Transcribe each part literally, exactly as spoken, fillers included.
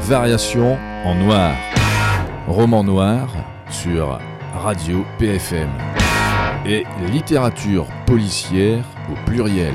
Variation en noir. Roman noir sur Radio P F M. Et littérature policière au pluriel.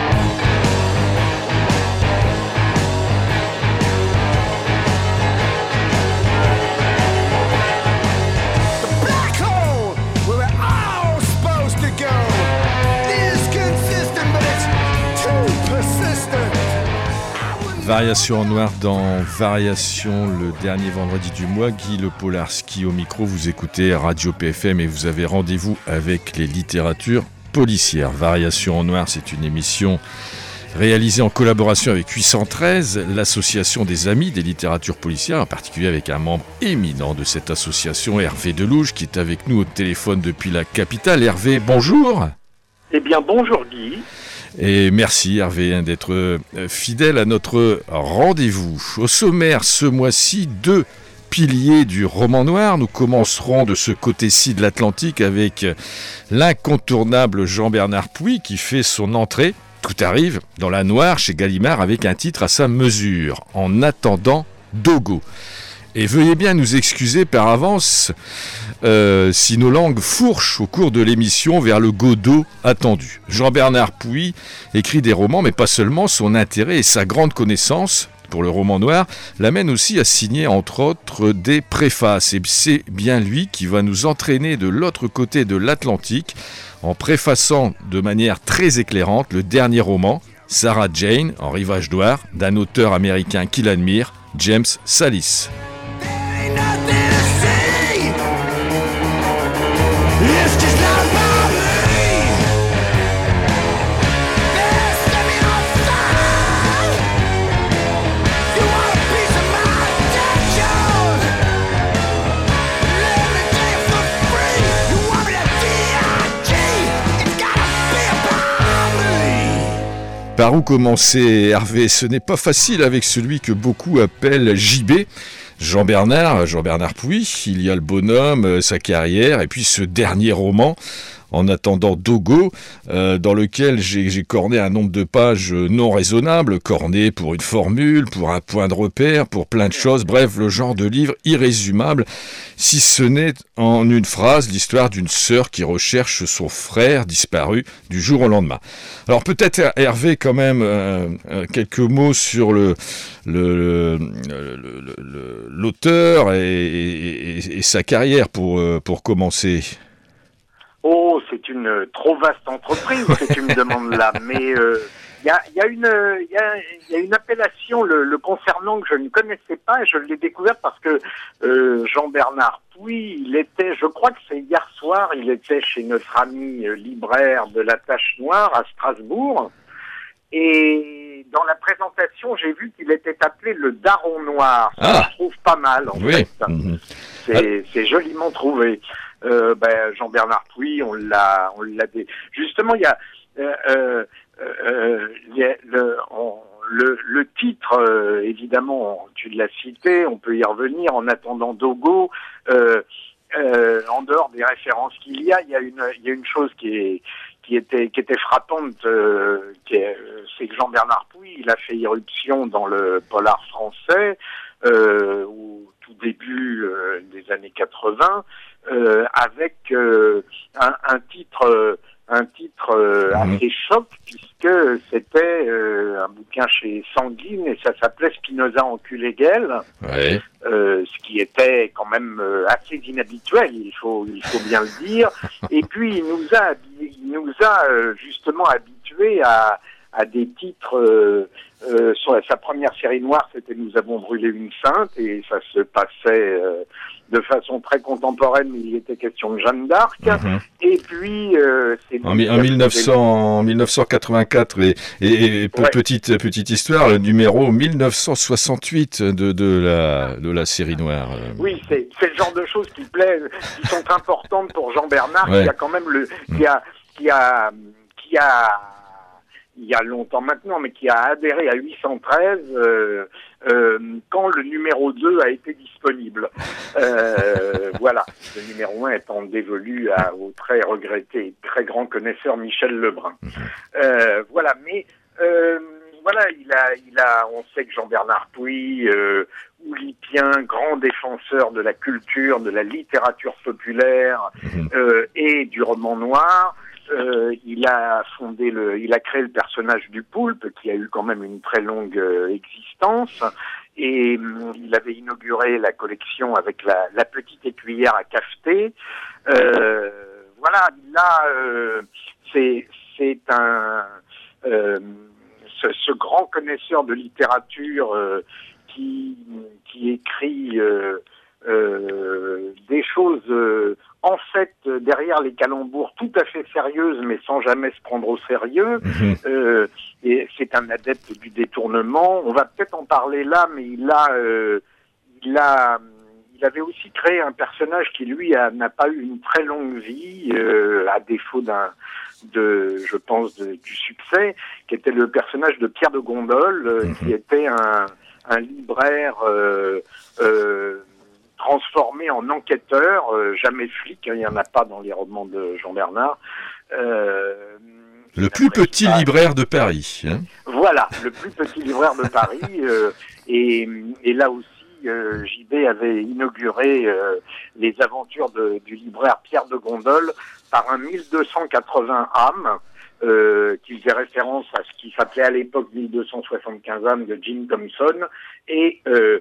Variation en noir dans Variation, le dernier vendredi du mois. Guy Le Polarski au micro, vous écoutez Radio P F M et vous avez rendez-vous avec les littératures policières. Variation en noir, c'est une émission réalisée en collaboration avec huit cent treize, l'association des amis des littératures policières, en particulier avec un membre éminent de cette association, Hervé Delouge, qui est avec nous au téléphone depuis la capitale. Hervé, bonjour. Eh bien, bonjour Guy. Et merci Hervé d'être fidèle à notre rendez-vous. Au sommaire ce mois-ci, deux piliers du roman noir. Nous commencerons de ce côté-ci de l'Atlantique avec l'incontournable Jean-Bernard Pouy qui fait son entrée, tout arrive, dans la noire chez Gallimard avec un titre à sa mesure, En attendant Dogo. Et veuillez bien nous excuser par avance euh, si nos langues fourchent au cours de l'émission vers le Godot attendu. Jean-Bernard Pouy écrit des romans, mais pas seulement. Son intérêt et sa grande connaissance pour le roman noir l'amène aussi à signer, entre autres, des préfaces. Et c'est bien lui qui va nous entraîner de l'autre côté de l'Atlantique en préfaçant de manière très éclairante le dernier roman, Sarah Jane, en rivage noir, d'un auteur américain qu'il admire, James Sallis. Par où commencer, Hervé ? Ce n'est pas facile avec celui que beaucoup appellent J B. Jean-Bernard, Jean-Bernard Pouy. Il y a le bonhomme, sa carrière, et puis ce dernier roman, En attendant Dogo, euh, dans lequel j'ai, j'ai corné un nombre de pages non raisonnable, corné pour une formule, pour un point de repère, pour plein de choses, bref, le genre de livre irrésumable, si ce n'est en une phrase l'histoire d'une sœur qui recherche son frère disparu du jour au lendemain. Alors peut-être Hervé quand même euh, quelques mots sur le, le, le, le, le l'auteur et, et, et sa carrière pour, pour commencer. Oh, c'est une trop vaste entreprise que tu me demandes là, mais il euh, y, a, y, a une, y, a, y a une appellation le, le concernant que je ne connaissais pas et je l'ai découvert parce que euh, Jean-Bernard Pouy, il était, je crois que c'est hier soir, il était chez notre ami euh, libraire de la Tache Noire à Strasbourg et dans la présentation, j'ai vu qu'il était appelé le Daron Noir. Ça, ah. Je trouve pas mal en oui. fait. Mmh. C'est, ah. c'est joliment trouvé. Euh, ben, Jean-Bernard Pouy, on l'a, on l'a dit. Justement, il y a, euh, euh, euh, y a le, on, le, le titre, euh, évidemment, tu l'as cité, on peut y revenir. En attendant Dogo, euh, euh, en dehors des références qu'il y a, il y a une, il y a une chose qui est, qui était, qui était frappante, euh, qui est, c'est que Jean-Bernard Pouy, il a fait irruption dans le polar français euh, au tout début euh, des années quatre-vingts. Euh, avec euh, un, un titre, euh, un titre euh, mmh. assez choc puisque c'était euh, un bouquin chez Sanguine et ça s'appelait Spinoza enculé-gueule, ouais. euh, ce qui était quand même euh, assez inhabituel, il faut, il faut bien le dire. Et puis il nous a, il nous a euh, justement habitués à à des titres, euh, euh, sur sa première série noire, c'était Nous avons brûlé une sainte, et ça se passait euh, de façon très contemporaine, mais il était question de Jeanne d'Arc. Mm-hmm. Et puis, euh, c'est en, en, mille neuf cents, en dix-neuf cent quatre-vingt-quatre, et, et, et ouais. petite petite histoire, le numéro mille neuf cent soixante-huit de de la de la série noire. Oui, c'est c'est le genre de choses qui plaisent, qui sont importantes pour Jean-Bernard, ouais. qui a quand même le, qui a qui a qui a il y a longtemps maintenant, mais qui a adhéré à huit cent treize euh, euh, quand le numéro deux a été disponible. Euh, voilà, le numéro un étant dévolu à, au très regretté et très grand connaisseur Michel Lebrun. Euh, voilà, mais euh, voilà, il a, il a, on sait que Jean-Bernard Pouy, euh, oulipien, grand défenseur de la culture, de la littérature populaire mmh. euh, et du roman noir. Euh, il a fondé le, il a créé le personnage du Poulpe, qui a eu quand même une très longue euh, existence. Et euh, il avait inauguré la collection avec la, la petite écuyère à cafeter. Euh, voilà, là, euh, c'est, c'est un, euh, ce, ce grand connaisseur de littérature euh, qui, qui écrit euh, euh, des choses. Euh, En fait, derrière les calembours tout à fait sérieuses, mais sans jamais se prendre au sérieux, mmh. euh, et c'est un adepte du détournement. On va peut-être en parler là, mais il a, euh, il a, il avait aussi créé un personnage qui lui a, n'a pas eu une très longue vie, euh, à défaut d'un, de, je pense, de, du succès, qui était le personnage de Pierre de Gondole, euh, mmh. qui était un, un libraire. Euh, euh, transformé en enquêteur, euh, jamais flic, hein, il n'y en a pas dans les romans de Jean Bernard. Euh, le plus petit pas... libraire de Paris. Hein. Voilà, le plus petit libraire de Paris. Euh, et, et là aussi, euh, J B avait inauguré euh, les aventures de, du libraire Pierre de Gondole par un mille deux cent quatre-vingts âmes, euh, qui faisait référence à ce qui s'appelait à l'époque mille deux cent soixante-quinze âmes de Jim Thompson. Et... Euh,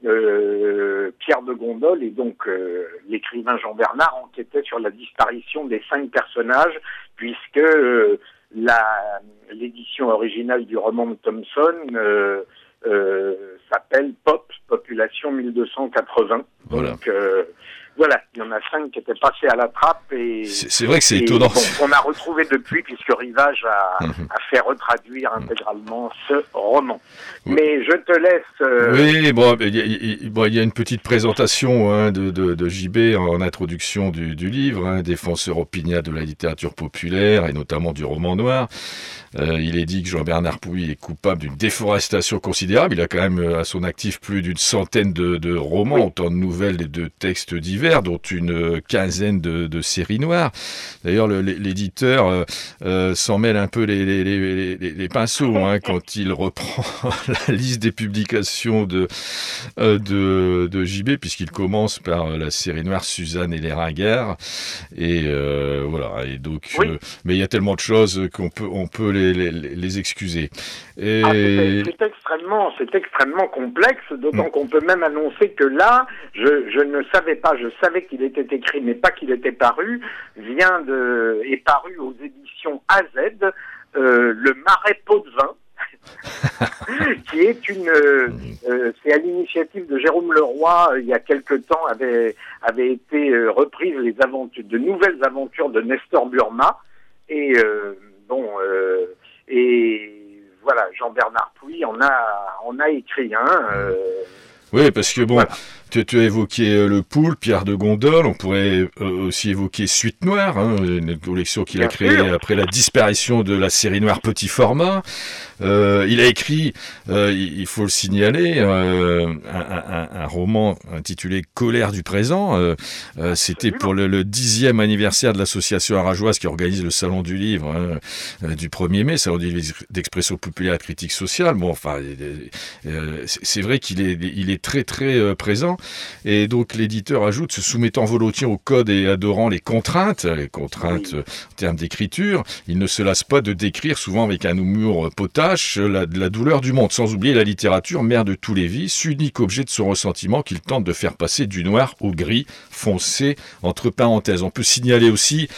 Euh, Pierre de Gondole et donc euh, l'écrivain Jean Bernard enquêtait sur la disparition des cinq personnages, puisque euh, la, l'édition originale du roman de Thompson euh, euh, s'appelle Pop, Population mille deux cent quatre-vingts. Voilà. Donc euh, voilà, il y en a cinq qui étaient passés à la trappe et c'est, c'est vrai que c'est étonnant. On a retrouvé depuis, puisque Rivage a, a fait retraduire intégralement ce roman. Oui. Mais je te laisse. Euh... Oui, bon, il y, bon, y a une petite présentation hein, de, de, de J B en introduction du, du livre, hein, défenseur opiniâtre de la littérature populaire et notamment du roman noir. Euh, il est dit que Jean-Bernard Pouy est coupable d'une déforestation considérable. Il a quand même à son actif plus d'une centaine de, de romans, oui. autant de nouvelles et de textes divers, dont une quinzaine de, de séries noires. D'ailleurs, le, l'éditeur euh, euh, s'en mêle un peu les, les, les, les, les pinceaux hein, quand il reprend la liste des publications de, euh, de, de J B, puisqu'il commence par la série noire Suzanne et les ringards. Et euh, voilà. Et donc, oui. euh, mais il y a tellement de choses qu'on peut, on peut les Les, les, les excuser. Et... Ah, c'est, c'est, extrêmement, c'est extrêmement complexe, d'autant mmh. qu'on peut même annoncer que là, je, je ne savais pas, je savais qu'il était écrit, mais pas qu'il était paru, vient de, est paru aux éditions A Z, euh, Le Marais Pot de Vin, qui est une, euh, c'est à l'initiative de Jérôme Leroy, euh, il y a quelque temps, avait, avait été euh, reprise les aventures, de nouvelles aventures de Nestor Burma, et euh, bon, euh, et voilà, Jean-Bernard Pouy en a, en a écrit un. Hein, euh, oui, parce que bon, voilà. tu, tu as évoqué Le Poulpe, Pierre de Gondole, on pourrait euh, aussi évoquer Suite Noire, hein, une collection qu'il Bien a créée sûr. après la disparition de la série noire Petit Format. Euh, il a écrit, euh, il faut le signaler, euh, un, un, un roman intitulé Colère du présent. Euh, euh, c'était pour le, le dixième anniversaire de l'association arageoise qui organise le salon du livre hein, euh, du premier mai, salon du livre d'expression populaire et critique sociale. Bon, enfin, euh, c'est vrai qu'il est, il est très très euh, présent. Et donc l'éditeur ajoute, se soumettant volontiers au code et adorant les contraintes, les contraintes oui. en termes d'écriture, il ne se lasse pas de décrire, souvent avec un humour potache, La, la douleur du monde, sans oublier la littérature, mère de tous les vices, unique objet de son ressentiment qu'il tente de faire passer du noir au gris foncé, entre parenthèses. On peut signaler aussi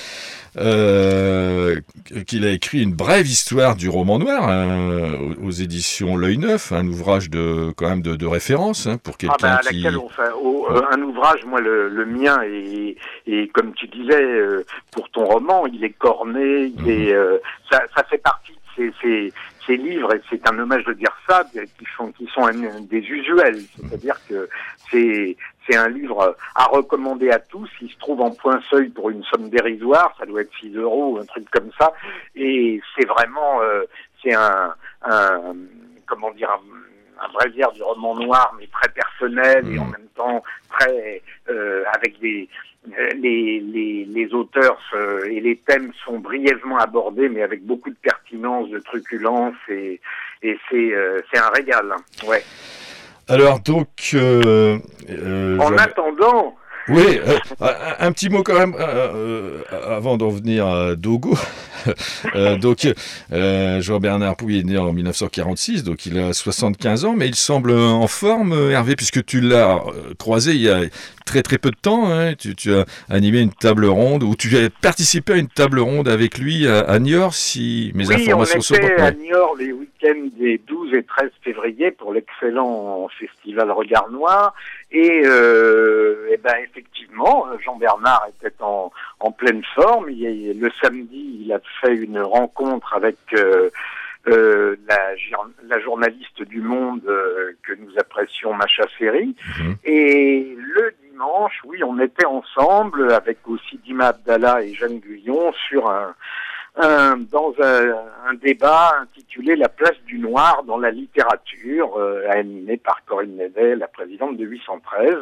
euh, qu'il a écrit une brève histoire du roman noir hein, aux, aux éditions L'Œil Neuf, un ouvrage de quand même de, de référence hein, pour quelqu'un ah ben, à qui... laquelle on fait, oh, euh, un ouvrage, moi le, le mien et, et comme tu disais euh, pour ton roman, il est corné, il mmh. est, euh, ça, ça fait partie de ces, ces, ces livres et c'est un hommage de dire ça qui sont qui sont un, des usuels, c'est-à-dire que c'est c'est un livre à recommander à tous. Il se trouve en point seuil pour une somme dérisoire, ça doit être six euros ou un truc comme ça. Et c'est vraiment, euh, c'est un, un, comment dire, un, un vrai lire du roman noir, mais très personnel mmh. et en même temps très euh, avec des les les les auteurs euh, et les thèmes sont brièvement abordés, mais avec beaucoup de pertinence, de truculence et et c'est euh, c'est un régal. Ouais. Alors donc, euh, euh, en Jean... attendant. Oui, euh, un, un petit mot quand même euh, euh, avant d'en venir à Dogo. euh, donc, euh, Jean-Bernard Pouille est né en dix-neuf cent quarante-six, donc il a soixante-quinze ans, mais il semble en forme, Hervé, puisque tu l'as croisé il y a très très peu de temps. Hein, tu, tu as animé une table ronde, ou tu as participé à une table ronde avec lui à, à Niort, si mes oui, informations sont bonnes. Oui, on était à ouais. Niort les week-ends des douze et treize février pour l'excellent festival Regard Noir. Et, euh, et ben effectivement, Jean-Bernard était en, en pleine forme. Il, le samedi, il a fait une rencontre avec euh, euh, la, la journaliste du Monde euh, que nous apprécions, Macha Ferry. Mmh. Et le dimanche, oui, on était ensemble avec aussi Dima Abdallah et Jeanne Guyon sur un Un, dans un, un débat intitulé « La place du noir dans la littérature euh, », animé par Corinne Nédet, la présidente de huit cent treize.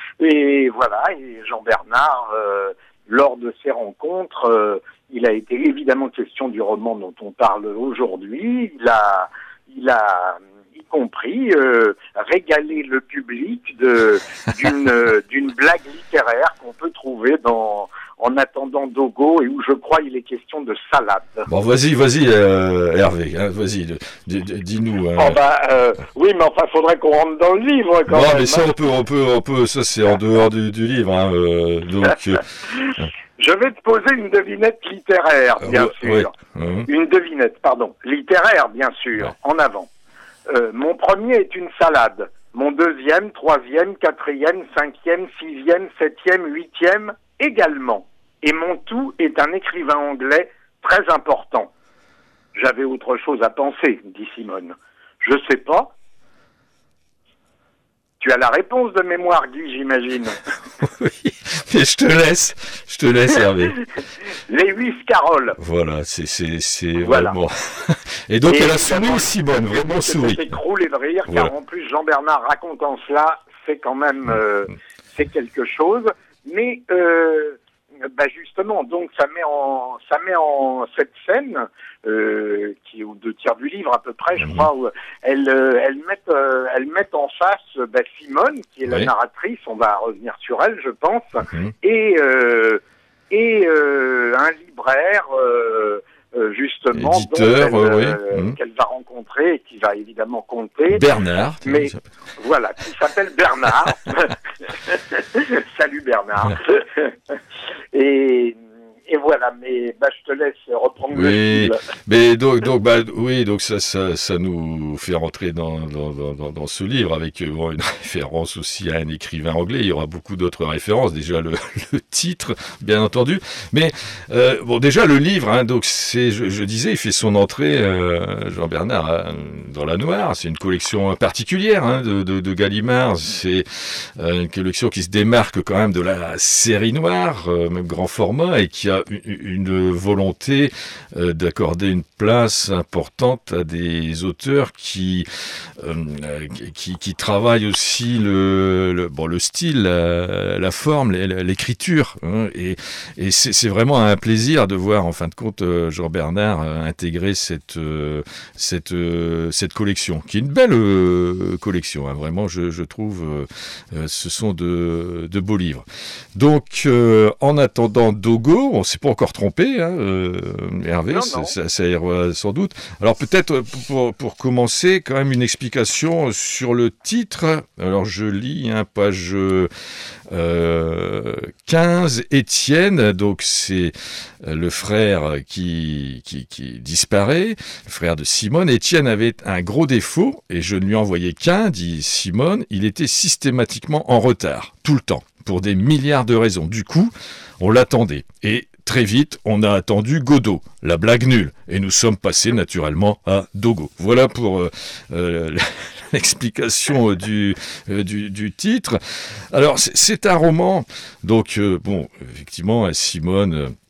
Et voilà, et Jean-Bernard, euh, lors de ces rencontres, euh, il a été évidemment question du roman dont on parle aujourd'hui. Il a, il a y compris euh, régalé le public de, d'une, d'une blague littéraire qu'on peut trouver dans... En attendant Dogo, et où je crois il est question de salade. Bon, vas-y, vas-y, euh, Hervé, hein, vas-y, de, de, de, dis-nous. Hein. Oh bah, euh, oui, mais enfin, faudrait qu'on rentre dans le livre, quand non, même. Non, mais ça, on peut, on peut, on peut, ça, c'est en dehors du, du livre, hein, euh, donc. Euh, je vais te poser une devinette littéraire, bien euh, sûr. Ouais. Mmh. Une devinette, pardon, littéraire, bien sûr. Ouais. En avant. Euh, mon premier est une salade. Mon deuxième, troisième, quatrième, cinquième, sixième, septième, huitième, également. Et mon tout est un écrivain anglais très important. J'avais autre chose à penser, dit Simone. Je sais pas. Tu as la réponse de mémoire, Guy, j'imagine. Oui, mais je te laisse, je te laisse, Hervé. Lewis Carroll. Voilà, c'est, c'est, c'est voilà. Vraiment. Et donc, Et elle a souri, Simone, vraiment souri. Elle s'est écroulée de rire, voilà. Car en plus, Jean-Bernard racontant cela, c'est quand même, euh, c'est quelque chose. Mais, euh, bah justement, donc ça met en, ça met en cette scène euh, qui est aux deux tiers du livre à peu près, je mmh. crois, où elle, euh, elle met, euh, elle met en face bah, Simone qui est oui. la narratrice. On va revenir sur elle, je pense, mmh. et euh, et euh, un libraire. Euh, Euh, justement, Éditeur, dont elle, oui. euh, mmh. qu'elle va rencontrer et qui va évidemment compter. Bernard. Mais voilà, qui s'appelle Bernard. Salut Bernard. et, et voilà, mais bah, je te laisse reprendre oui, le fil. Mais donc, donc, bah, oui, donc ça, ça, ça nous fait rentrer dans, dans, dans, dans ce livre avec bon, une référence aussi à un écrivain anglais. Il y aura beaucoup d'autres références. Déjà le, le titre, bien entendu. Mais euh, bon, déjà le livre, hein, donc c'est, je, je disais, il fait son entrée, euh, Jean-Bernard, hein, dans la Noire. C'est une collection particulière hein, de, de, de Gallimard. C'est euh, une collection qui se démarque quand même de la série noire, euh, même grand format, et qui a une, une volonté euh, d'accorder une place importante à des auteurs qui euh, qui, qui travaillent aussi le, le bon le style, la, la forme, l'écriture. Hein, et et c'est, c'est vraiment un plaisir de voir en fin de compte Jean-Bernard intégrer cette euh, cette euh, cette collection, qui est une belle euh, collection. Hein, vraiment, je, je trouve, euh, ce sont de de beaux livres. Donc, euh, en attendant Dogo, on s'est pas encore trompé, hein, euh, Hervé, non, non. Ça, ça ira sans doute. Alors peut-être pour, pour commencer, quand même une explication sur le titre. Alors je lis, hein, page euh, quinze, Étienne, donc c'est le frère qui, qui, qui disparaît, le frère de Simone. Étienne avait un gros défaut, et je ne lui envoyais qu'un, dit Simone, il était systématiquement en retard, tout le temps, pour des milliards de raisons. Du coup, on l'attendait. Et très vite, on a attendu Godot, la blague nulle, et nous sommes passés naturellement à Dogo. Voilà pour euh, euh, l'explication du, euh, du, du titre. Alors, c'est, c'est un roman, donc, euh, bon, effectivement, Simone... Euh,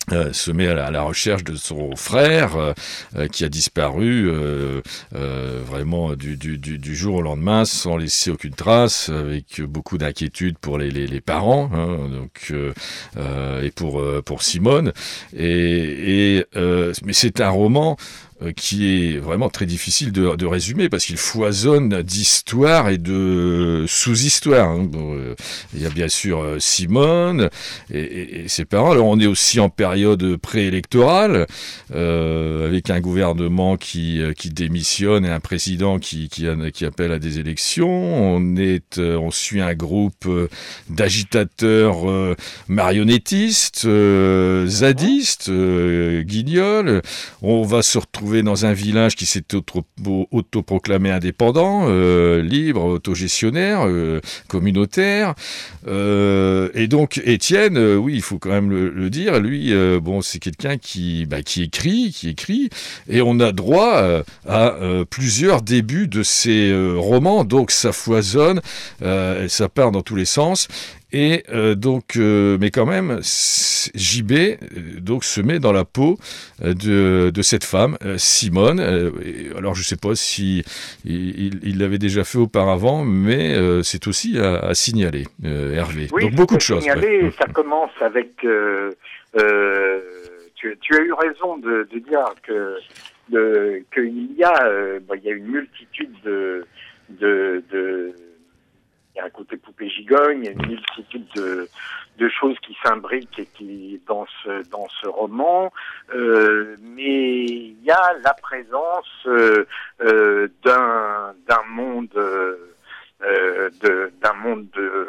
Euh, se met à la, à la recherche de son frère euh, euh, qui a disparu euh, euh, vraiment du, du, du, du jour au lendemain sans laisser aucune trace, avec beaucoup d'inquiétude pour les, les, les parents, hein, donc euh, euh, et pour euh, pour Simone. Et, et euh, mais c'est un roman qui est vraiment très difficile de, de résumer parce qu'il foisonne d'histoires et de sous-histoires. Hein. Bon, euh, il y a bien sûr euh, Simone et, et, et ses parents. Alors on est aussi en période préélectorale euh, avec un gouvernement qui, qui démissionne et un président qui, qui, qui appelle à des élections. On, est, euh, on suit un groupe d'agitateurs euh, marionnettistes, euh, zadistes, euh, guignols. On va se retrouver dans un village qui s'est autoproclamé indépendant, euh, libre, autogestionnaire, euh, communautaire. Euh, et donc Étienne, euh, oui, il faut quand même le, le dire, lui, euh, bon, c'est quelqu'un qui, bah, qui écrit, qui écrit, et on a droit euh, à euh, plusieurs débuts de ses euh, romans, donc ça foisonne, euh, ça part dans tous les sens. Et euh, donc, euh, mais quand même, J B euh, donc se met dans la peau euh, de, de cette femme, euh, Simone. Euh, alors, je ne sais pas si il, il l'avait déjà fait auparavant, mais euh, c'est aussi à, à signaler, euh, Hervé. Oui, donc beaucoup de choses. Signaler, Ouais. ça commence avec. Euh, euh, tu, tu as eu raison de, de dire que de, qu'il y a, euh, bon, il y a une multitude de de, de il y a un côté poupée gigogne, il y a une multitude de, de choses qui s'imbriquent et qui dans ce dans ce roman, euh, mais il y a la présence euh, euh, d'un d'un monde euh, de d'un monde de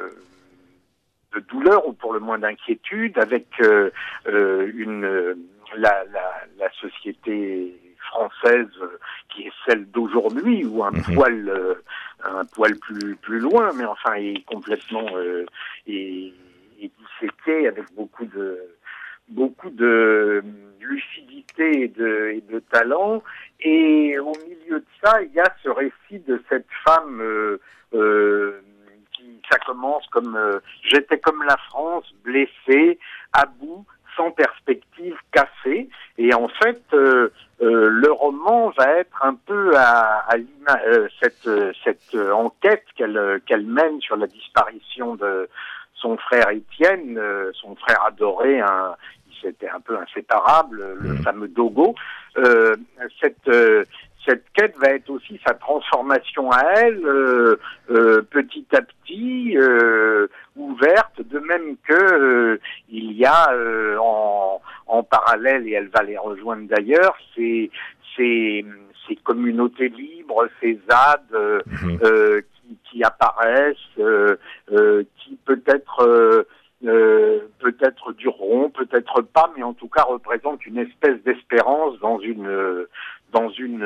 de douleur ou pour le moins d'inquiétude, avec euh, euh, une la, la la société française qui est celle d'aujourd'hui, ou un mmh. poil euh, un poil plus plus loin, mais enfin est complètement euh, est, est disséqué avec beaucoup de beaucoup de lucidité et de, et de talent. Et au milieu de ça, il y a ce récit de cette femme euh, euh, qui, ça commence comme euh, j'étais comme la France, blessée, à bout, sans perspective, cassée. Et en fait, euh, euh, le roman va être un peu à, à l'ima- euh, cette, cette enquête qu'elle, qu'elle mène sur la disparition de son frère Étienne, euh, son frère adoré, un, c'était un peu inséparable, le mmh. fameux Dogo. Euh, cette, euh, cette quête va être aussi sa transformation à elle, euh, euh, petit à petit, euh, ouverte, de même que euh, il y a euh, en, en parallèle, et elle va les rejoindre d'ailleurs, ces, ces, ces communautés libres, ces Z A D euh, mmh. euh, qui, qui apparaissent, euh, euh, qui peut-être... Euh, Euh, peut-être dureront, peut-être pas, mais en tout cas représentent une espèce d'espérance dans une dans une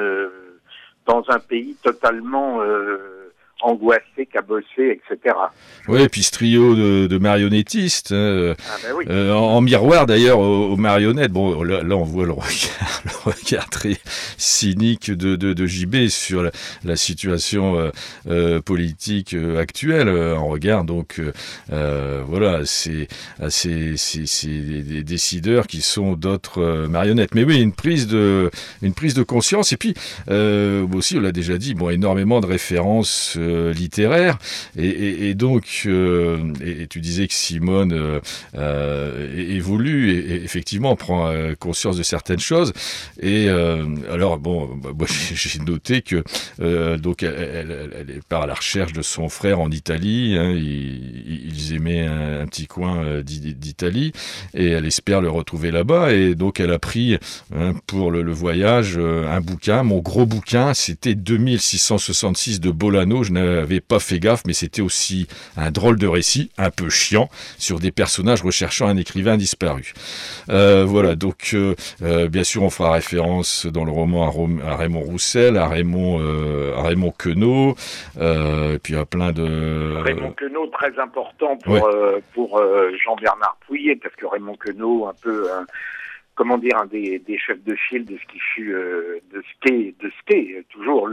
dans un pays totalement euh, angoissé, cabossé, et cetera. Oui, et puis ce trio de, de marionnettistes, euh, ah ben oui. euh, en, en miroir d'ailleurs aux, aux marionnettes. Bon, là, là on voit le regard, le regard très cynique de, de, de J B sur la, la situation euh, euh, politique euh, actuelle. On regarde donc, euh, voilà, c'est, c'est, c'est, c'est des décideurs qui sont d'autres euh, marionnettes. Mais oui, une prise de, une prise de conscience. Et puis euh, aussi, on l'a déjà dit, bon, énormément de références euh, littéraires. Et, et, et donc, euh, et, et tu disais que Simone euh, euh, évolue et, et effectivement prend euh, conscience de certaines choses. Et euh, alors bon, bah, moi j'ai noté que euh, donc elle, elle, elle part à la recherche de son frère en Italie. Hein, ils, ils aimaient un, un petit coin euh, d'Italie et elle espère le retrouver là-bas. Et donc elle a pris hein, pour le, le voyage euh, un bouquin. Mon gros bouquin, c'était deux mille six cent soixante-six de Bolano. Je n'avais pas fait gaffe, mais c'était aussi un drôle de récit, un peu chiant, sur des personnages recherchant un écrivain disparu. Euh, voilà, donc euh, euh, bien sûr on fera référence dans le roman à, Rom- à Raymond Roussel, à Raymond, euh, à Raymond Queneau, euh, et puis à plein de... Raymond Queneau, très important pour, ouais. euh, pour euh, Jean-Bernard Pouillet, parce que Raymond Queneau, un peu... Un... comment dire, un des, des chefs de file de ce qui fut euh, de ce qu'est de ce qu'est toujours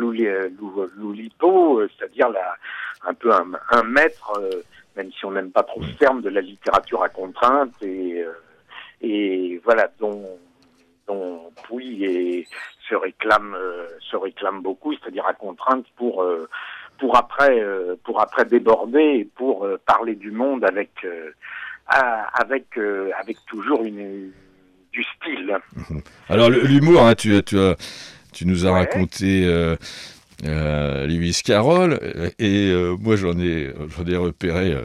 l'Oulipo, euh, c'est-à-dire la, un peu un, un maître, euh, même si on n'aime pas trop ce terme, de la littérature à contrainte et, euh, et voilà, dont, dont Pouy et se réclame, euh, se réclame beaucoup, c'est-à-dire à contrainte pour, euh, pour après, euh, pour après déborder et pour euh, parler du monde avec, euh, à, avec, euh, avec toujours une, du style. Alors l'humour, hein, tu, tu, as, tu nous as Ouais. raconté euh, euh, Lewis Carroll, et euh, moi j'en ai, j'en ai repéré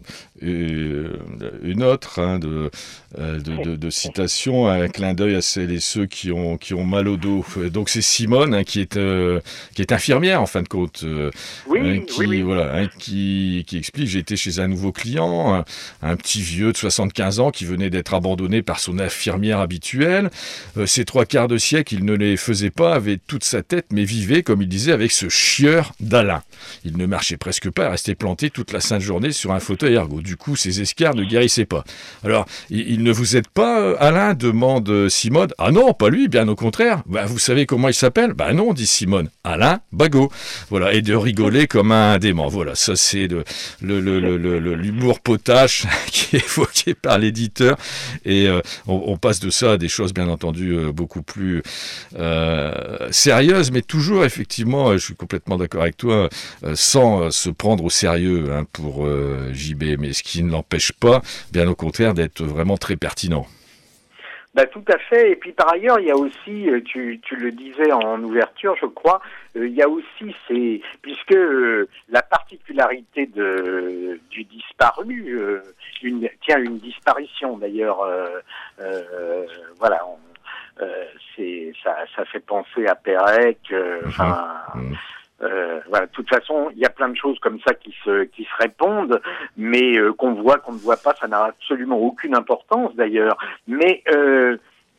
euh, une autre hein, de, de, de, de citation, un clin d'œil à celles et ceux qui ont, qui ont mal au dos. Donc c'est Simone hein, qui, est, euh, qui est infirmière en fin de compte, euh, Oui, hein, qui, oui, oui. Voilà, hein, qui, qui explique, j'ai été chez un nouveau client, un, un petit vieux de soixante-quinze ans qui venait d'être abandonné par son infirmière habituelle. Euh, ces trois quarts de siècle, il ne les faisait pas, avait toute sa tête, mais vivait, comme il disait, avec ce chieur d'Alain. Il ne marchait presque pas, restait planté toute la sainte journée sur un fauteuil ergo. Du coup, ses escarres ne guérissaient pas. Alors, il, il ne vous aide pas, Alain, demande Simone. Ah non, pas lui, bien au contraire. Bah, vous savez comment il s'appelle? Bah non, dit Simone. Alain Bagot. Voilà, et de rigoler comme un dément. Voilà, ça c'est le, le, le, le, le, l'humour potache qui est évoqué par l'éditeur. Et euh, on, on passe de ça à des choses, bien entendu, euh, beaucoup plus euh, sérieuses, mais toujours, effectivement, je suis complètement d'accord avec toi, euh, sans euh, se prendre au sérieux hein, pour euh, J B, mais ce qui ne l'empêche pas, bien au contraire, d'être vraiment très pertinent. Bah, tout à fait. Et puis par ailleurs, il y a aussi, tu, tu le disais en ouverture, je crois, euh, il y a aussi ces, puisque euh, la particularité de du disparu, euh, une, tiens, une disparition d'ailleurs, euh, euh, voilà, on, euh, c'est ça, ça fait penser à Pérec, euh, enfin. Mmh. Euh, voilà, de toute façon, il y a plein de choses comme ça qui se qui se répondent, mais euh, qu'on voit, qu'on ne voit pas, ça n'a absolument aucune importance d'ailleurs. Mais euh,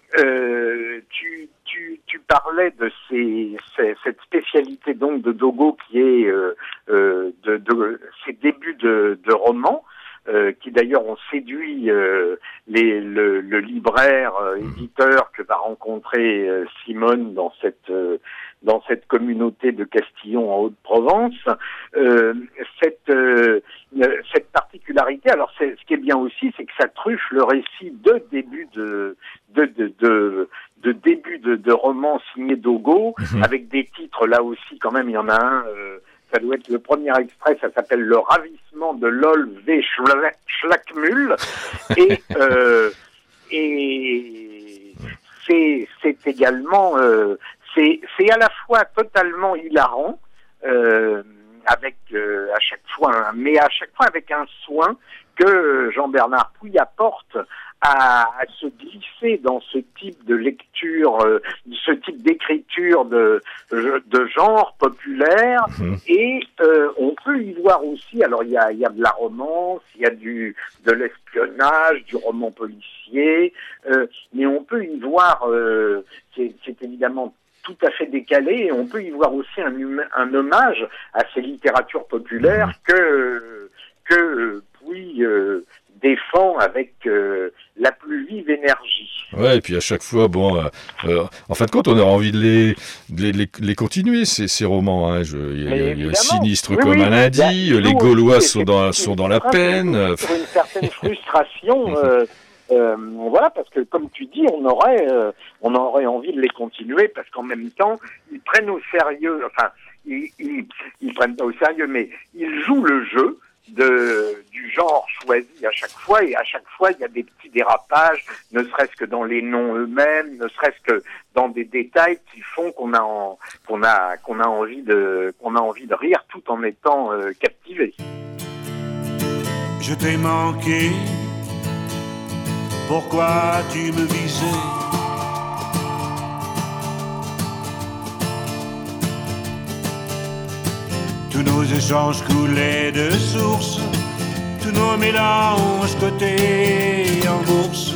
euh, tu tu tu parlais de ces, ces cette spécialité donc de Dogo qui est euh, euh, de, de ces débuts de, de romans. Euh, qui d'ailleurs ont séduit euh, les, le, le libraire euh, éditeur que va rencontrer euh, Simone dans cette euh, dans cette communauté de Castillon en Haute-Provence. Euh, cette euh, cette particularité, alors c'est, ce qui est bien aussi, c'est que ça truffe le récit de début de de de de, de début de, de roman signé Dogo, mmh. avec des titres là aussi quand même. Il y en a un. Euh, Ça doit être le premier extrait, ça s'appelle Le ravissement de Lol V. Schlackmühl. Et, euh, et c'est, c'est également, euh, c'est, c'est à la fois totalement hilarant, euh, avec euh, à chaque fois, un, mais à chaque fois avec un soin que Jean-Bernard Pouy apporte à, à se glisser dans ce type de lecture, euh, ce type d'écriture de, de genre populaire, mmh. et euh, on peut y voir aussi, alors il y a, il y a de la romance, il y a du de l'espionnage, du roman policier, euh, mais on peut y voir, euh, c'est, c'est évidemment tout à fait décalé, et on peut y voir aussi un, un hommage à ces littératures populaires mmh. que que Pouy euh, défend avec euh, la plus vive énergie. Ouais, et puis à chaque fois, bon, euh, euh, en fin de compte, on a envie de les, de les, les continuer, ces, ces romans. Hein. Je, il, y a, il y a Sinistre oui, comme oui, un lundi, les Gaulois aussi, sont dans, sont dans la peine. Sur une certaine frustration, euh, euh, voilà, parce que comme tu dis, on aurait, euh, on aurait envie de les continuer, parce qu'en même temps, ils prennent au sérieux, enfin, ils, ils, ils prennent pas au sérieux, mais ils jouent le jeu de du genre choisi à chaque fois, et à chaque fois il y a des petits dérapages, ne serait-ce que dans les noms eux-mêmes, ne serait-ce que dans des détails qui font qu'on a en, qu'on a qu'on a envie de qu'on a envie de rire tout en étant euh, captivé. Je t'ai manqué, pourquoi tu me visais? Tous nos échanges coulaient de source, tous nos mélanges cotés en bourse.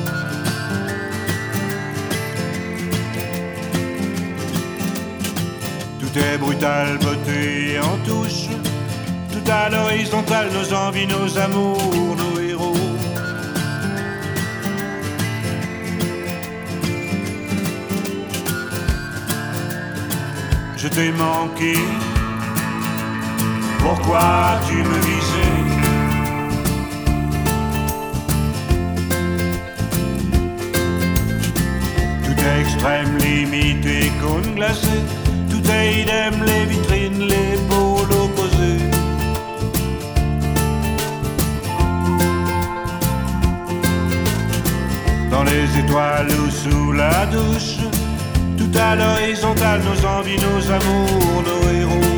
Tout est brutal, beauté en touche, tout à l'horizontale, nos envies, nos amours, nos héros. Je t'ai manqué, pourquoi tu me visais? extrême limite et cône glacé, tout est idem, les vitrines, les pôles opposés. Dans les étoiles ou sous la douche, tout à l'horizontale, nos envies, nos amours, nos héros.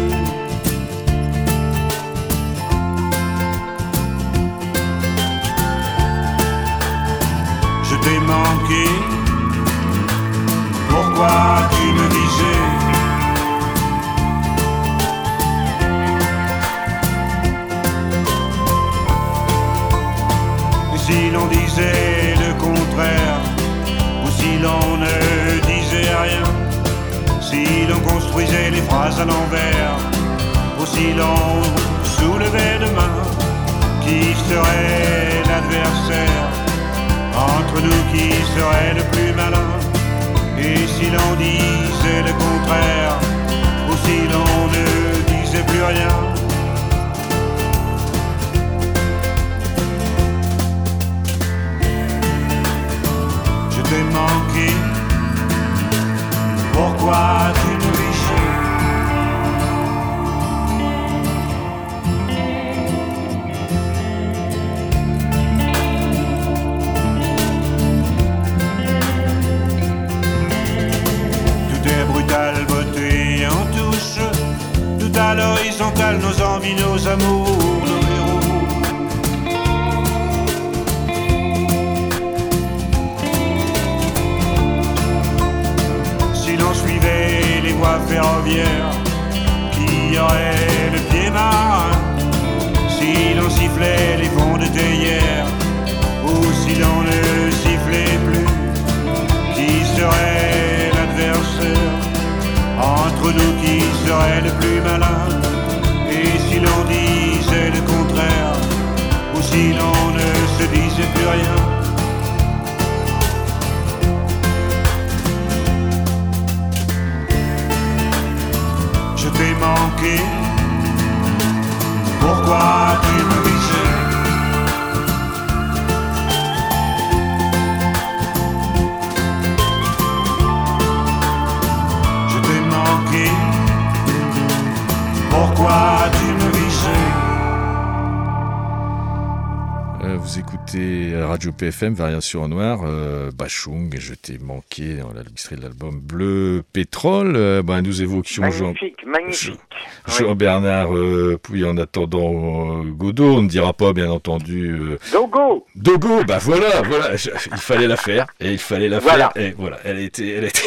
Je t'ai manqué, pourquoi tu me disais? Et si l'on disait le contraire, ou si l'on ne disait rien, si l'on construisait les phrases à l'envers, ou si l'on soulevait demain, qui serait l'adversaire? Entre nous, qui serait le plus malin? Et si l'on disait le contraire, ou si l'on ne disait plus rien? Je t'ai manqué, pourquoi tu me fichais? Brutale beauté en touche, tout à l'horizontale, nos envies, nos amours, nos héros. Si l'on suivait les voies ferroviaires, qui aurait le pied marin? Si l'on sifflait les fonds de théière, ou si l'on ne sifflait plus, qui serait l'adversaire? Entre nous, qui serait le plus malin? Et si l'on disait le contraire, ou si l'on ne se disait plus rien? Je t'ai manqué, pourquoi tu me visais? Pourquoi tu me visais? Euh, vous écoutez Radio P F M, Variation en Noir, euh, Bachung, et je t'ai manqué dans l'extrait de l'album Bleu Pétrole. Euh, ben, nous évoquions magnifique, Jean, magnifique. Jean, Jean-Bernard euh, Pouy en attendant euh, Godot. On ne dira pas, bien entendu. Euh, Dogo Dogo, bah voilà, voilà, je, il fallait la faire, et il fallait la voilà. faire, et voilà, elle était, elle était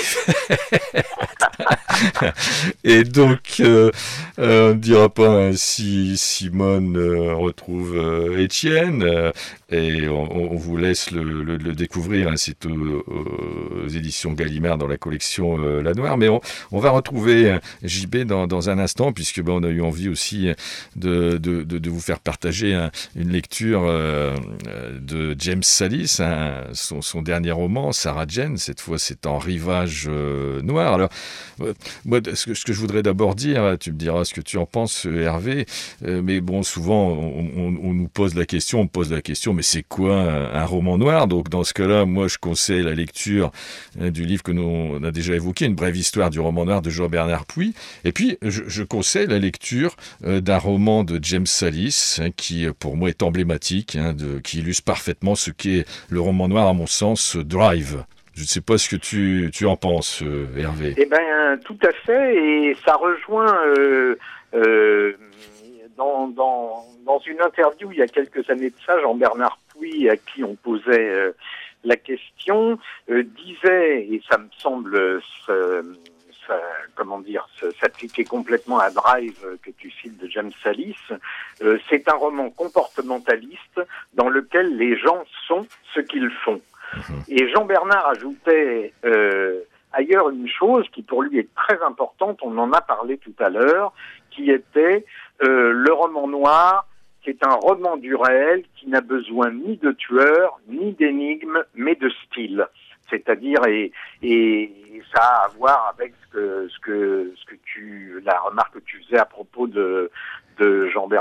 et donc, euh, euh, on ne dira pas hein, si Simone euh, retrouve euh, Étienne, euh, et on, on vous laisse le, le, le découvrir, hein, c'est aux, aux éditions Gallimard dans la collection euh, La Noire, mais on, on va retrouver euh, J B dans, dans un instant, puisque ben, on a eu envie aussi de, de, de, de vous faire partager hein, une lecture euh, de James Sallis, hein, son, son dernier roman, Sarah Jane, cette fois c'est en rivage euh, noir. Alors, euh, moi, ce que, ce que je voudrais d'abord dire, tu me diras ce que tu en penses, Hervé, euh, mais bon, souvent, on, on, on nous pose la question, on me pose la question, mais c'est quoi un, un roman noir? Donc, dans ce cas-là, moi, je conseille la lecture hein, du livre que nous on a déjà évoqué, Une brève histoire du roman noir de Jean-Bernard Pouy, et puis, je, je conseille la lecture euh, d'un roman de James Sallis, hein, qui, pour moi, est emblématique, hein, de, qui illustre parfaitement ce qu'est le roman noir, à mon sens, Drive. Je ne sais pas ce que tu, tu en penses, euh, Hervé. Eh bien, tout à fait, et ça rejoint euh, euh, dans, dans, dans une interview il y a quelques années de ça, Jean-Bernard Pouy, à qui on posait euh, la question, euh, disait, et ça me semble, ça, ça, comment dire, ça, s'appliquer complètement à Drive que tu cites de James Sallis, euh, c'est un roman comportementaliste dans lequel les gens sont ce qu'ils font. Et Jean-Bernard ajoutait euh, ailleurs une chose qui pour lui est très importante, on en a parlé tout à l'heure, qui était euh, le roman noir, qui est un roman du réel qui n'a besoin ni de tueur, ni d'énigmes, mais de style. C'est-à-dire, et, et ça a à voir avec ce que, ce que, ce que tu, la remarque que tu faisais à propos de, de Jean-Bernard Pouy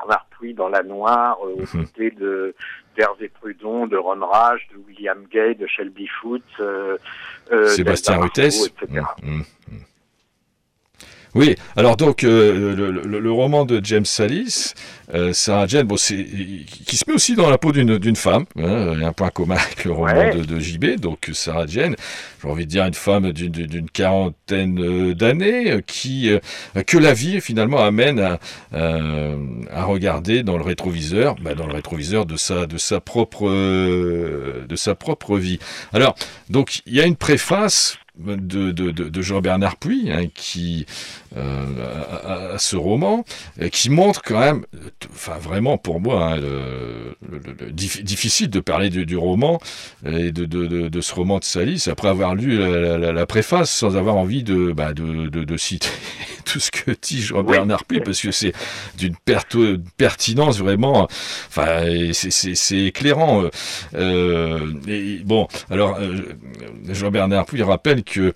Arpuis dans La Noire, euh, aux côtés de d'Hervé Prudon, de Ron Rash, de William Gay, de Shelby Foote, euh, euh, Sébastien Rutès, et cetera. Mmh, mmh. Oui, alors donc euh, le, le, le roman de James Sallis, euh, Sarah Jane, bon, c'est, qui se met aussi dans la peau d'une, d'une femme, hein, il y a un point commun avec le roman ouais. de, de J B, donc Sarah Jane, j'ai envie de dire une femme d'une, d'une quarantaine d'années, qui euh, que la vie finalement amène à, à, à regarder dans le rétroviseur, bah, dans le rétroviseur de sa de sa propre euh, de sa propre vie. Alors donc il y a une préface de, de, de, de Jean-Bernard Puy, hein, qui euh, à, à ce roman, qui montre quand même, enfin vraiment pour moi, hein, le, le, le, difficile de parler du, du roman et de, de, de, de ce roman de Sallis après avoir lu la, la, la préface sans avoir envie de, bah, de, de, de citer tout ce que dit Jean-Bernard Puy, parce que c'est d'une perto- pertinence vraiment, enfin c'est, c'est, c'est éclairant. Euh, et bon, alors euh, Jean-Bernard Puy rappelle que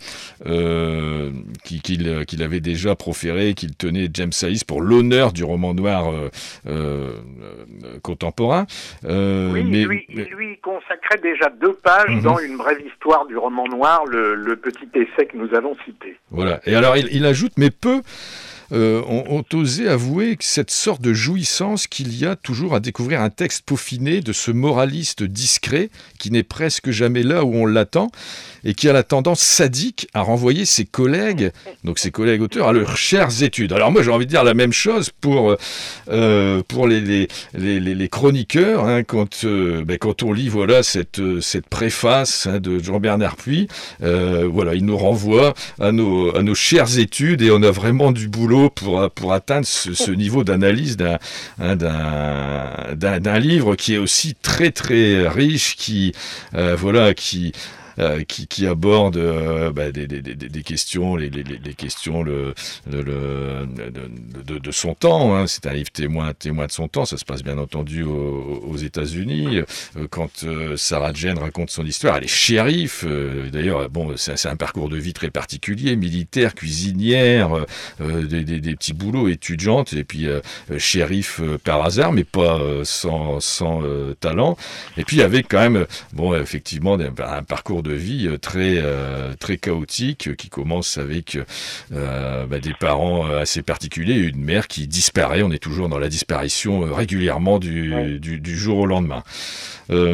euh, qu'il, qu'il avait déjà proféré qu'il tenait James Sallis pour l'honneur du roman noir euh, euh, contemporain. Euh, oui, mais, lui, mais... il lui consacrait déjà deux pages mm-hmm. dans Une brève histoire du roman noir, le, le petit essai que nous avons cité. Voilà. Et alors il, il ajoute, mais peu Euh, ont, ont osé avouer cette sorte de jouissance qu'il y a toujours à découvrir un texte peaufiné de ce moraliste discret qui n'est presque jamais là où on l'attend et qui a la tendance sadique à renvoyer ses collègues, donc ses collègues auteurs, à leurs chères études. Alors moi j'ai envie de dire la même chose pour euh, pour les les les, les chroniqueurs, hein, quand euh, ben, quand on lit voilà cette cette préface hein, de Jean-Bernard Puy, euh, voilà il nous renvoie à nos à nos chères études et on a vraiment du boulot pour pour atteindre ce, ce niveau d'analyse d'un, hein, d'un d'un d'un livre qui est aussi très très riche, qui euh, voilà qui Euh, qui, qui aborde euh, bah, des, des, des, des questions, les, les, les questions le, le, le, de, de, de son temps. Hein. C'est un livre témoin, témoin de son temps. Ça se passe bien entendu aux, aux États-Unis. Euh, quand euh, Sarah Jane raconte son histoire, elle est shérif. Euh, d'ailleurs, bon, c'est, c'est un parcours de vie très particulier, militaire, cuisinière, euh, des, des, des petits boulots, étudiante, et puis euh, shérif euh, par hasard, mais pas euh, sans, sans euh, talent. Et puis avec quand même, bon, effectivement, un parcours de de vie très euh, très chaotique qui commence avec euh, bah, des parents assez particuliers, une mère qui disparaît. On est toujours dans la disparition euh, régulièrement du, ouais. du du jour au lendemain. Euh,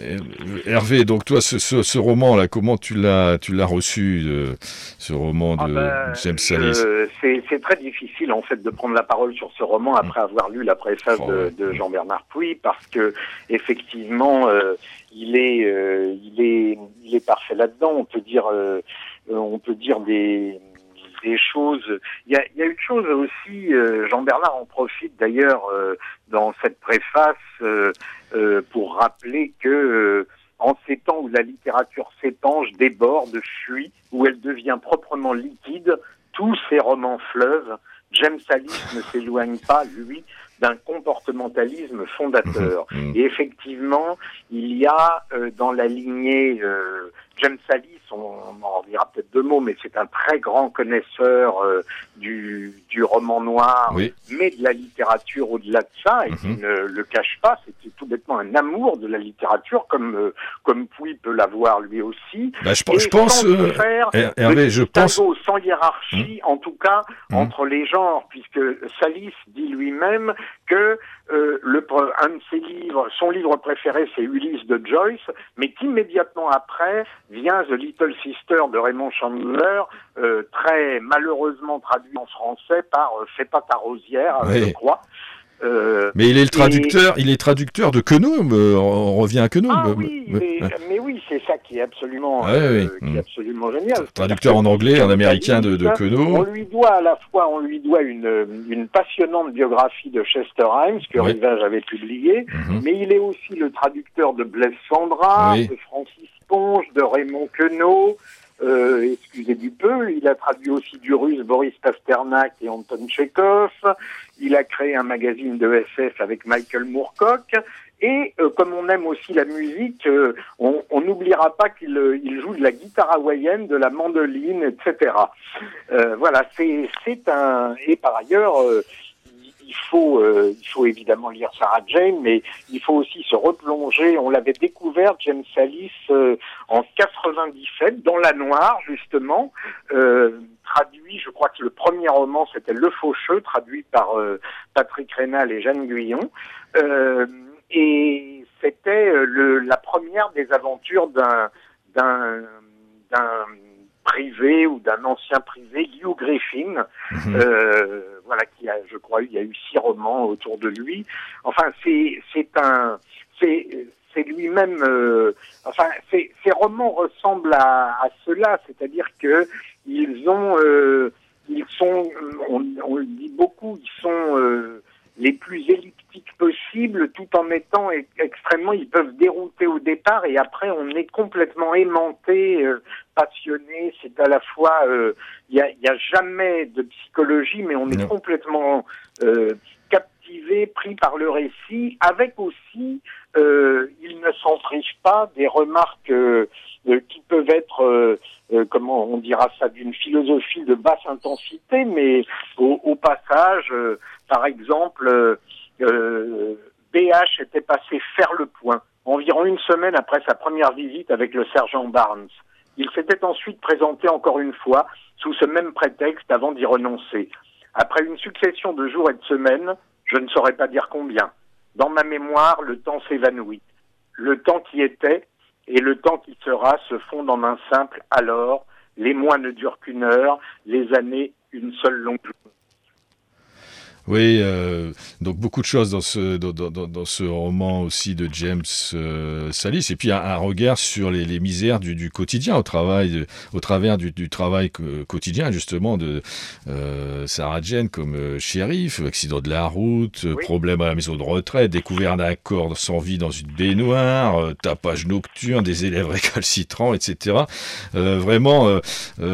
Hervé, donc toi, ce, ce, ce roman-là, comment tu l'as tu l'as reçu, euh, ce roman de ah ben, James Sallis? euh, c'est, c'est très difficile en fait de prendre la parole sur ce roman après mmh. avoir lu la préface oh, de, de Jean-Bernard Puy, parce que effectivement. Euh, Il est, euh, il est, il est parfait là-dedans. On peut dire, euh, on peut dire des, des choses. Il y a, il y a une chose aussi. Euh, Jean-Bernard en profite d'ailleurs euh, dans cette préface euh, euh, pour rappeler que euh, en ces temps où la littérature s'épanche, déborde, fuit, où elle devient proprement liquide, tous ces romans fleuves, James Sallis ne s'éloigne pas, lui, d'un comportementalisme fondateur. Mmh. Et effectivement, il y a euh, dans la lignée euh, James Sallis, on, on en dira peut-être deux mots, mais c'est un très grand connaisseur euh, du, du roman noir, oui. mais de la littérature au-delà de ça, et mmh. qui ne le cache pas, c'est tout bêtement un amour de la littérature, comme euh, comme Puy peut l'avoir lui aussi. Bah, je, et je pense, sans euh, faire Hervé, je pense, sans hiérarchie, mmh. en tout cas mmh. entre les genres, puisque Sallis dit lui-même que euh, le, un de ses livres, son livre préféré, c'est Ulysse de Joyce, mais qu'immédiatement après vient The Little Sister de Raymond Chandler, euh, très malheureusement traduit en français par euh, Fais pas ta rosière, oui. je crois. Euh, mais il est le traducteur, et... il est traducteur de Queneau, on revient à Queneau. Ah oui, mais, mais, mais oui, c'est ça qui est absolument, ouais, euh, oui. qui est absolument génial. Traducteur en anglais, en américain de, de Queneau. On lui doit à la fois, on lui doit une, une passionnante biographie de Chester Himes que oui. Rivage avait publiée, mm-hmm. mais il est aussi le traducteur de Blaise Cendrars, oui. de Francis Ponge, de Raymond Queneau. Euh, excusez du peu, il a traduit aussi du russe Boris Pasternak et Anton Tchekhov, il a créé un magazine de S F avec Michael Moorcock, et euh, comme on aime aussi la musique, euh, on n'oubliera pas qu'il euh, il joue de la guitare hawaïenne, de la mandoline, et cetera. Euh, voilà, c'est, c'est un... Et par ailleurs... Euh, il faut, euh, il faut évidemment lire Sarah Jane, mais il faut aussi se replonger. On l'avait découvert, James Sallis, euh, en quatre-vingt-dix-sept, dans La Noire, justement, euh, traduit, je crois que le premier roman, c'était Le Faucheux, traduit par euh, Patrick Rénal et Jeanne Guyon. Euh, et c'était le, la première des aventures d'un, d'un, d'un privé ou d'un ancien privé, Hugh Griffin, mmh. euh, voilà, qui a, je crois, il y a eu six romans autour de lui. Enfin, c'est, c'est un, c'est, c'est lui-même, euh, enfin, ces, ces romans ressemblent à, à cela, c'est-à-dire que ils ont, euh, ils sont, on, on le dit beaucoup, ils sont euh, les plus elliptiques possibles, tout en étant e- extrêmement, ils peuvent dérouter au départ et après on est complètement aimanté, euh, passionné. C'est à la fois, il euh, y, a, y a jamais de psychologie, mais on est non. complètement euh, captivé, pris par le récit, avec aussi, euh, il ne s'en prive pas des remarques euh, euh, qui peuvent être, euh, euh, comment on dira ça, d'une philosophie de basse intensité, mais au, au passage, euh, par exemple, euh, euh, B H était passé faire le point environ une semaine après sa première visite avec le sergent Barnes. Il s'était ensuite présenté encore une fois sous ce même prétexte avant d'y renoncer. Après une succession de jours et de semaines, je ne saurais pas dire combien. Dans ma mémoire, le temps s'évanouit. Le temps qui était et le temps qui sera se fondent en un simple « alors ». Les mois ne durent qu'une heure, les années une seule longue journée. Oui, euh, donc beaucoup de choses dans ce dans, dans, dans ce roman aussi de James euh, Sallis, et puis un, un regard sur les, les misères du, du quotidien au travail, de, au travers du, du travail que, quotidien justement de euh, Sarah Jane comme euh, shérif, accident de la route, oui. problème à la maison de retraite, découverte d'un corps sans vie dans une baignoire, euh, tapage nocturne, des élèves récalcitrants, et cetera. Euh, vraiment euh,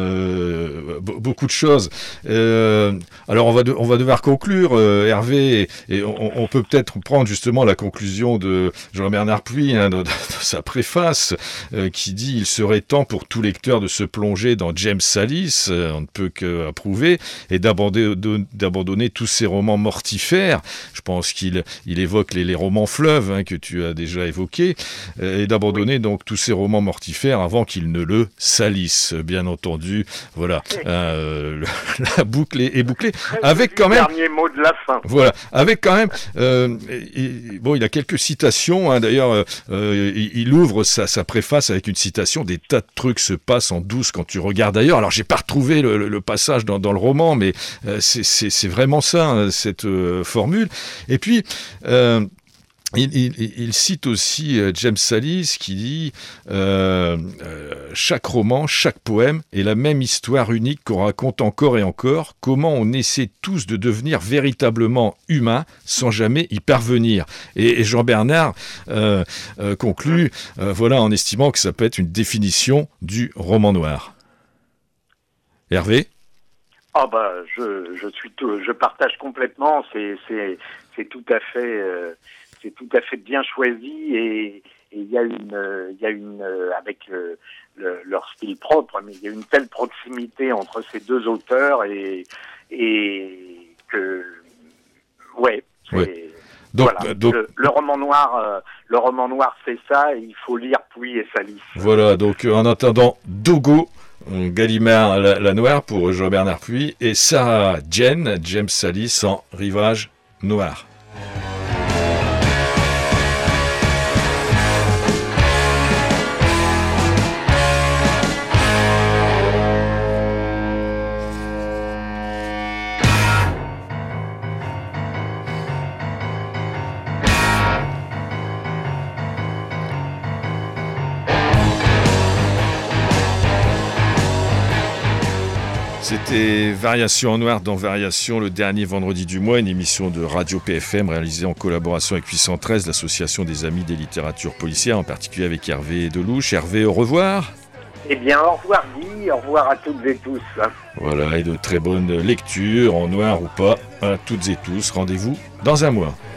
euh, b- beaucoup de choses. Euh, alors on va de, on va devoir conclure. Euh, Hervé, et, et on, on peut peut-être prendre justement la conclusion de Jean-Bernard Puy, hein, de, de, de sa préface, euh, qui dit « Il serait temps pour tout lecteur de se plonger dans James Sallis, euh, on ne peut qu'approuver, et d'abandonner, d'abandonner tous ces romans mortifères. » Je pense qu'il il évoque les, les romans fleuves, hein, que tu as déjà évoqués, euh, et d'abandonner donc tous ces romans mortifères avant qu'ils ne le salissent, bien entendu. Voilà, euh, le, la boucle est, est bouclée, avec quand même... de la fin. Voilà, avec quand même, euh, il, bon, il a quelques citations, hein, d'ailleurs, euh, il, il ouvre sa, sa préface avec une citation « Des tas de trucs se passent en douce quand tu regardes ailleurs ». Alors, j'ai pas retrouvé le, le, le passage dans, dans le roman, mais euh, c'est, c'est, c'est vraiment ça, hein, cette euh, formule. Et puis, euh, Il, il, il cite aussi euh, James Sallis qui dit euh, euh, « Chaque roman, chaque poème est la même histoire unique qu'on raconte encore et encore. Comment on essaie tous de devenir véritablement humain sans jamais y parvenir. » Et, et Jean-Bernard euh, euh, conclut euh, voilà, en estimant que ça peut être une définition du roman noir. Hervé ? Ah bah je je suis tout, je partage complètement. C'est c'est c'est tout à fait. Euh... C'est tout à fait bien choisi et il y a une, il y a une avec le, le, leur style propre, mais il y a une telle proximité entre ces deux auteurs et et que ouais. C'est, ouais. Donc, voilà. donc le, le roman noir, euh, le roman noir, c'est ça. Et il faut lire Puy et Sallis. Voilà. Donc en attendant, Dogo. Gallimard la, la Noire pour Jean-Bernard Puy et Sarah Jane, James Sallis en Rivage Noir. C'était Variation en Noir dans Variation, le dernier vendredi du mois, une émission de Radio P F M réalisée en collaboration avec huit cent treize, l'association des amis des littératures policières, en particulier avec Hervé Delouche. Hervé, au revoir. Eh bien, au revoir Guy, au revoir à toutes et tous. Voilà, et de très bonnes lectures, en noir ou pas, à toutes et tous. Rendez-vous dans un mois.